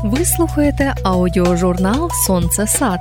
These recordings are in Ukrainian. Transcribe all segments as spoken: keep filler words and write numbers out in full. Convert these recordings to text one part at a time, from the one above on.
Ви слухаєте аудіожурнал «Сонце сад».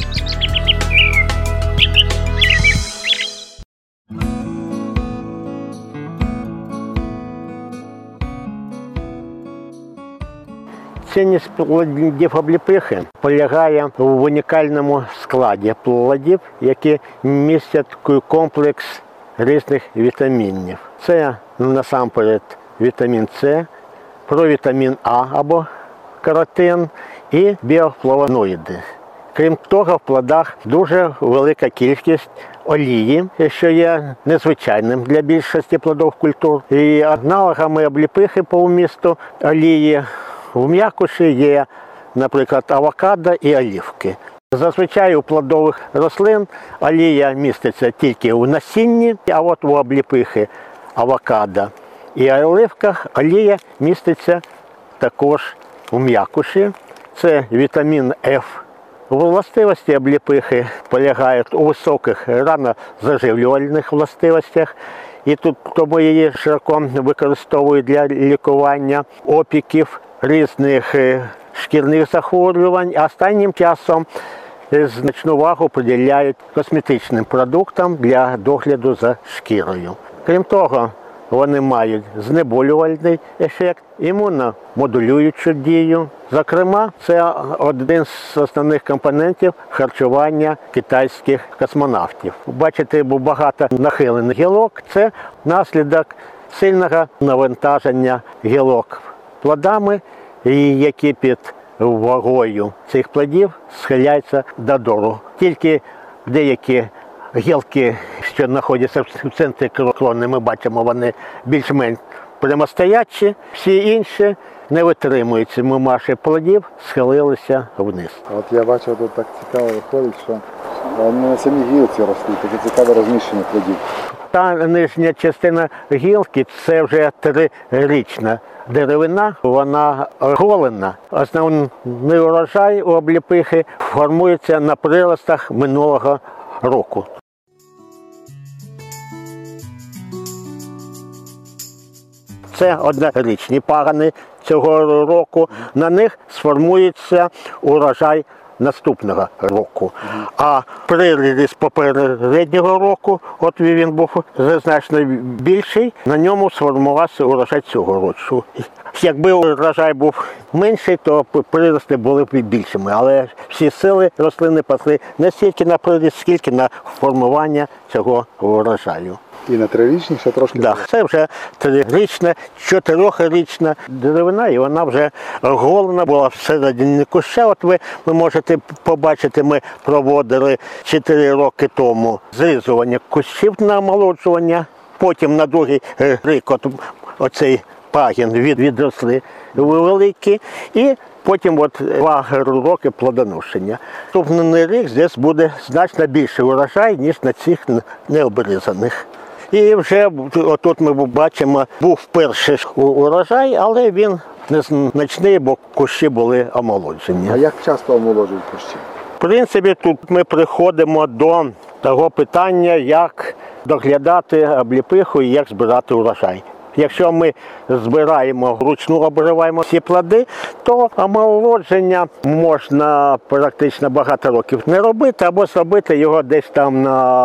Цінність плодів обліпихи полягає в унікальному складі плодів, які містять комплекс різних вітамінів. Це насамперед вітамін С, провітамін А або каротин і біофлавоноїди. Крім того, в плодах дуже велика кількість олії, що є незвичайним для більшості плодових культур. І аналогами обліпихи по вмісту олії в м'якуші є, наприклад, авокадо і олівки. Зазвичай у плодових рослин олія міститься тільки у насінні, а от у обліпихи, авокадо і оливках олія міститься також у м'якуші. Це вітамін Ф. Властивості обліпихи полягають у високих ранозаживлювальних властивостях. І тут тому її широко використовують для лікування опіків, різних шкірних захворювань, а останнім часом значну увагу приділяють косметичним продуктам для догляду за шкірою. Крім того, вони мають знеболювальний ефект, імуномодулюючу дію. Зокрема, це один з основних компонентів харчування китайських космонавтів. Бачите, багато нахилених гілок – це наслідок сильного навантаження гілок плодами, які під вагою цих плодів схиляються додолу. Тільки деякі гілки, що знаходяться в центрі крони, ми бачимо, вони більш-менш прямостоячі, всі інші не витримують цими маші плодів, схилилися вниз. От я бачив, тут так цікаво виходить, що вони на самій гілці ростуть, таке цікаве розміщення плодів. Та нижня частина гілки – це вже трирічна деревина, вона голена. Основний урожай у обліпихи формується на приростах минулого року. Це однорічні пагани цього року, на них сформується урожай наступного року. А приріст попереднього року, от він був значно більший, на ньому сформувався урожай цього року. Якби урожай був менший, то прирости були б більшими, але всі сили рослини пасли не стільки на приріст, скільки на формування цього урожаю. І на трирічні ще трошки? Так, да, це вже трирічна, чотирьохрічна деревина, і вона вже голена була всередині куща. От ви, ви можете побачити, ми проводили чотири роки тому зрізування кущів на омолоджування. Потім на другий рік от, оцей пагін від, відросли великі, і потім от два роки плодоношення. Наступний рік здесь буде значно більший урожай, ніж на цих необрізаних. І вже отут ми бачимо, був перший урожай, але він незначний, бо кущі були омолоджені. А як часто омолоджують кущі? В принципі, тут ми приходимо до того питання, як доглядати обліпиху і як збирати урожай. Якщо ми збираємо, вручну обриваємо всі плоди, то омолодження можна практично багато років не робити, або зробити його десь там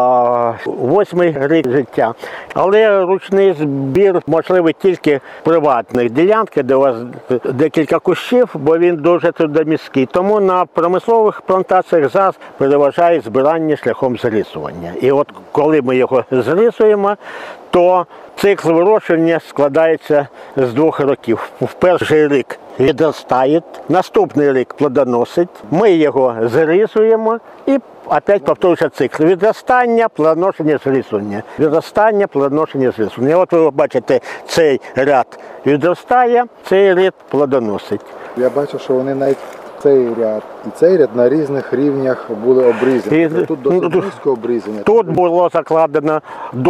на восьмий рік життя. Але ручний збір можливий тільки в приватних ділянках, де у вас декілька кущів, бо він дуже трудомісткий. Тому на промислових плантаціях зараз переважає збирання шляхом зрізування. І от коли ми його зрізуємо, то цикл вирощування складається з двох років. В перший рік відростає, наступний рік плодоносить, ми його зрізуємо і опять повторюється цикл. Відростання, плодоношення, зрізування. Відростання, плодоношення, зрізування. От ви бачите, цей ряд відростає, цей ряд плодоносить. Я бачу, що вони навіть цей ряд і цей ряд на різних рівнях були обрізані. І, тут досить близько обрізання. Тут було закладено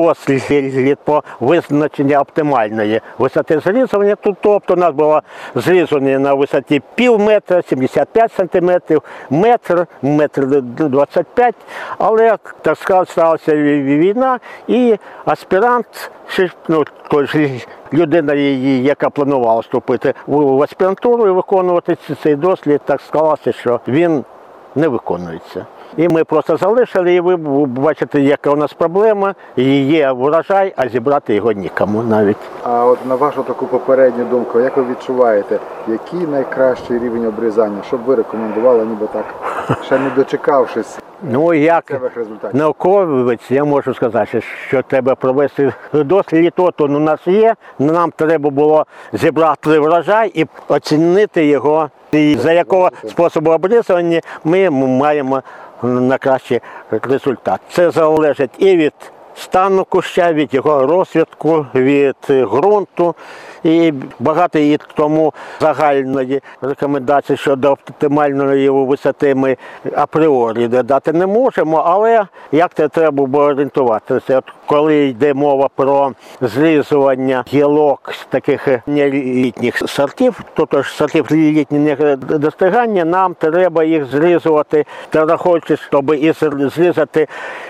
дослід по визначенню оптимальної висоти зрізування. Тут, тобто, у нас було зрізання на висоті пів метра, сімдесят п'ять сантиметрів, метр, метр двадцять п'ять. Але, так сказати, сталася війна, і аспірант, ну, той людина, яка планувала вступити в аспірантуру і виконувати цей дослід, так склалося, що він не виконується. І ми просто залишили, і ви бачите, яка у нас проблема. Є врожай, а зібрати його нікому навіть. А от на вашу таку попередню думку, як ви відчуваєте, який найкращий рівень обрізання? Що б ви рекомендували, ніби так, ще не дочекавшись ну, як результатів? Науковець, я можу сказати, що треба провести дослід, то у нас є. Нам треба було зібрати врожай і оцінити його. І за якого способу обрізання ми маємо на кращий результат. Це залежить і від стану куща, від його розвитку, від ґрунту. І багато і тому загальної рекомендації щодо оптимальної висоти ми апріорі дати не можемо, але як це треба було орієнтуватися. От коли йде мова про зрізування гілок з таких нелітніх сортів, тобто сортів літнього достигання, нам треба їх зрізувати, та рахуючи, щоб і зрізати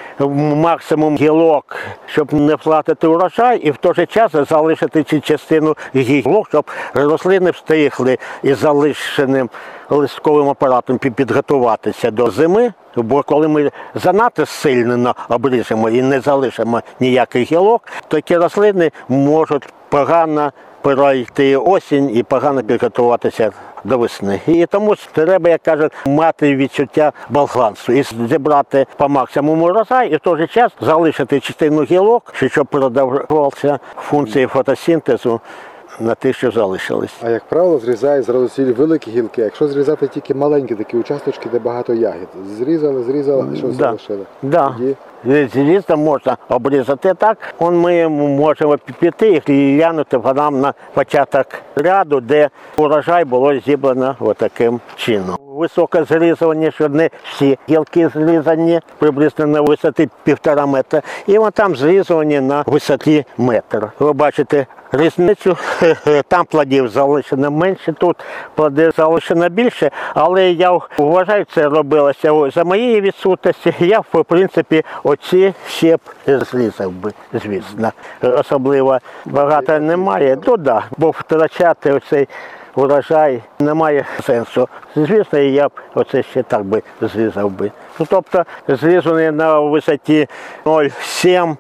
максимум гілок, щоб не втратити урожай, і в той же час залишити цю частину гілок, щоб рослини встигли із залишеним листковим апаратом підготуватися до зими. Бо коли ми занадто сильно обріжемо і не залишимо ніяких гілок, такі рослини можуть погано пройти осінь і погано підготуватися до весни. І тому треба, як кажуть, мати відчуття балансу і зібрати по максимуму урожай і в той же час залишити частину гілок, щоб продовжувалися функції фотосинтезу на те, що залишились. А як правило, зрізають зразу цілі великі гілки. Якщо зрізати тільки маленькі такі участочки, де багато ягід. Зрізали, зрізали, і що да. залишили? Да. Тоді... Звісно, можна обрізати так. Ми можемо піти і глянути нам на початок ряду, де урожай було зібрано таким чином. Високе зрізування, що не всі гілки зрізані, приблизно на висоті півтора метра. І вон там зрізування на висоті метр. Ви бачите різницю, там плодів залишено менше, тут плодів залишено більше, але я вважаю, це робилося за моєї відсутності. Я, в принципі, оці ще б зрізав би, звісно. Особливо багато немає, ну да, бо втрачати оцей урожай немає сенсу. Звісно, я б оце ще так би зрізав би. Ну, тобто, зрізаний на висоті нуль цілих сім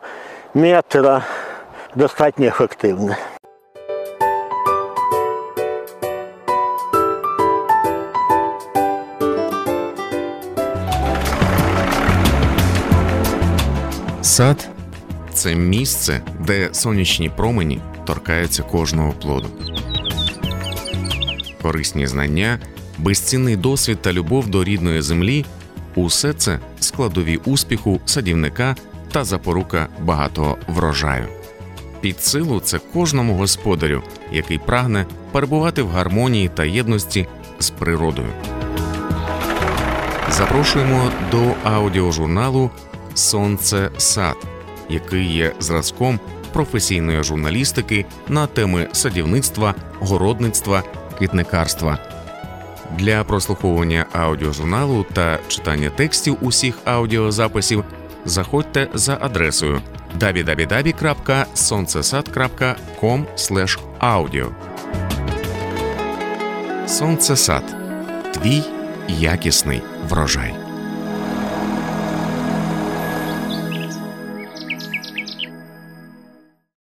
метра достатньо ефективно. Сад – це місце, де сонячні промені торкаються кожного плоду. Корисні знання, безцінний досвід та любов до рідної землі – усе це складові успіху садівника та запорука багатого врожаю. Під силу це кожному господарю, який прагне перебувати в гармонії та єдності з природою. Запрошуємо до аудіожурналу «Сонце сад», який є зразком професійної журналістики на теми садівництва, городництва, квітникарства. Для прослуховування аудіожурналу та читання текстів усіх аудіозаписів заходьте за адресою дабл ю дабл ю дабл ю крапка сонцесад крапка ком слеш аудіо. Сонцесад. Твій якісний врожай.